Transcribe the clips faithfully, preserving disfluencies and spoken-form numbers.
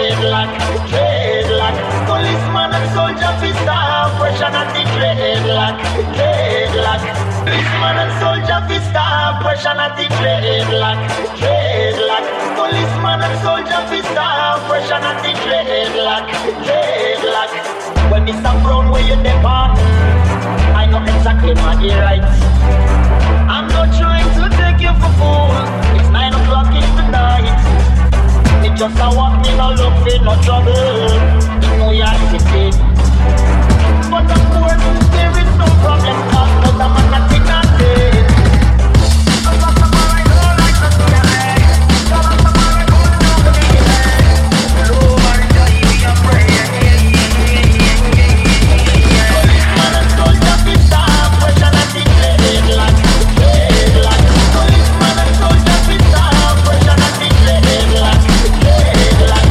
dreadlock, dreadlock. Policeman and soldier fi stop pressure at the dreadlock, dreadlock. Policeman and soldier fi stop pressure at the dreadlock, dreadlock. Policeman and soldier fi stop pressure at the dreadlock, dreadlock. When Mister Brown where you depart, I know exactly my rights. I'm not trying to take you for fool. It's nine o'clock in the night. It just a walk me no look for no trouble in New York City. But of course there is no problem 'cause no the man not in that day. I'm not somebody who likes to see a man. I'm not somebody who knows to be a man. Lord, I be a prayer. Policeman and soldier be stop pressure at the dreadlock, dreadlock. Policeman and soldier be stop pressure at the dreadlock, dreadlock.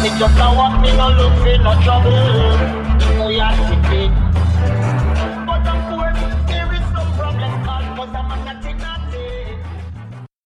it just a walk, me no look for no trouble.